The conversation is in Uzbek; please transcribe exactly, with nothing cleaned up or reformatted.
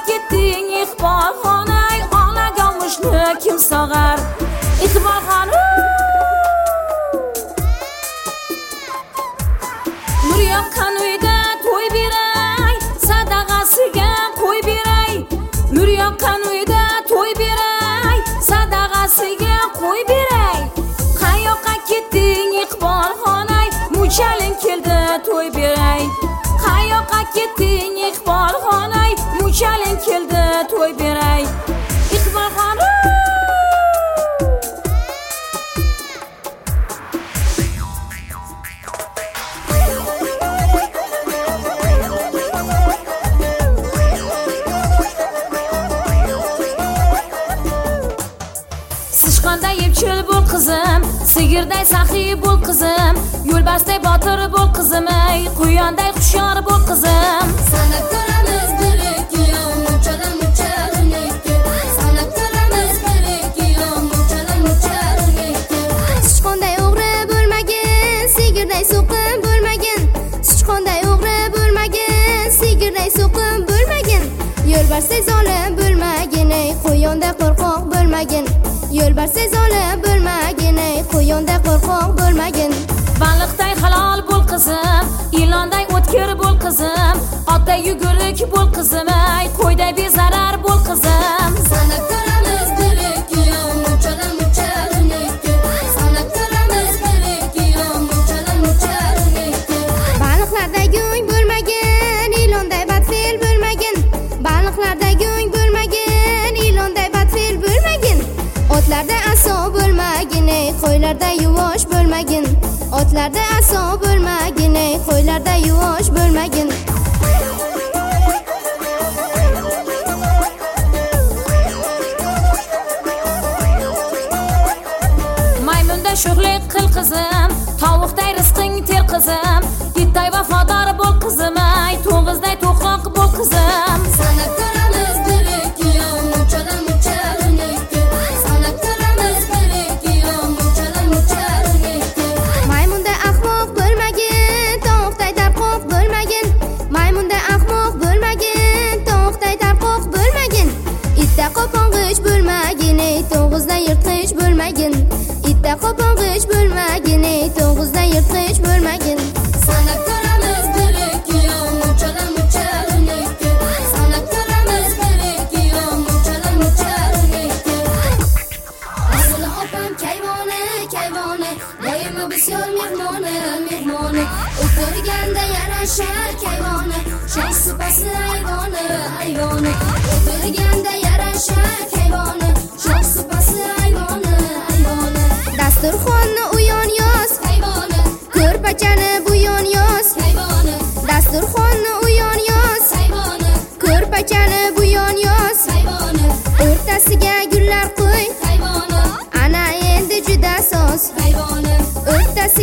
ketding Iqbol xonay, ona qolmishni kim sog'ar? Iqbol xonim nur yoqqan uyda to'y beray, sadag'asiga qo'y beray. Nur yoqqan uyda to'y beray, sadag'asiga qo'y beray. Qayoqqa ketding Iqbol xonay, muchaling keldi to'y beray. Qayoqqa ketding Iqbol xonay, muchaling keldi to'y beray. Iqbol xonim Sichqonday yepchil bo'l qizim, sigirday saxiy bo'l qizim, yo'lbarsday botir bo'l qizim, ey quyonday hushyor bo'l qizim. Sanab ko'ramiz bir-ikki yon, muchala-muchalaniki. Sanab ko'ramiz bir-ikki yon, muchala-muchalaniki. Sichqonday o'g'ri bo'lmagin, sigirday so'qin bo'lmagin. Sichqonday o'g'ri bo'lmagin, sigirday so'qin bo'lmagin. Yo'lbarsday zolim bo'lmagin, ey quyonday qo'rqoq bo'lmagin. Yo'lbarsday zolim bo'lmagin, ey quyonday qo'rqoq bo'lmagin. Baliqday halol bo'l qizim, ilonday o'tkir bo'l qizim, otday yugurik bo'l qizim, ey qo'yday bezarar bo'l qizim. Sanab ko'ramiz bir-ikki yon, muchala-muchalaniki. Sanab ko'ramiz bir-ikki yon, muchala-muchalaniki. Baliqlarday go'ng bo'lmagin, ilonday badfel bo'lmagin. Baliqlarday go'ng bo'lmagin, ilonday badfel bo'lmagin. Otlarda aso bo'lmagin, ey qo'ylarda yuvosh bo'lmagin. Otlarda aso bo'lmagin, ey qo'ylarda yuvosh bo'lmagin. Maymunday sho'xlik qil qizim, tovuqday rizqing ter qizim, itday vafodor bo'l qizim, ey to'ng'izday to'qroq bo'l qizim. Sanab ko'ramiz bir-ikki yon, muchala-muchalaniki. Sanab ko'ramiz bir-ikki yon, muchala-muchalaniki. Maymunday ahmoq bo'lmagin, tovuqday tarqoq bo'lmagin. Maymunday ahmoq bo'lmagin, tovuqday tarqoq bo'lmagin. Itda qopong'ich bo'lmagin, ey to'ng'izday yirtqich bo'lmagin. Itda qopong'ich bo'lmagin, ey to'ng'izday yirtqich bo'lmagin. Sanab ko'ramiz bir-ikki yon, muchala-muchalaniki. Sanab ko'ramiz bir-ikki yon, muchala-muchalaniki. Asli opam kayvoni, kayvoni, doimo bisyor mehmoni, mehmoni. O'tirganda yarashar kayvoni, shoh supasi ayvoni, ayvoni. O'tirganda yarashar kayvoni, shoh supasi ayvoni, ayvoni. Dasturxonni u yon yoz, Kayvoni, ko'rpachani bu yon yoz. kayvoni, Dasturxonni u yon yoz, kayvoni, ko'rpachani bu yon yoz. kayvoni, O'rtasiga gullar qo'y, kayvoni, ana endi juda soz. kayvoni, O'rtasiga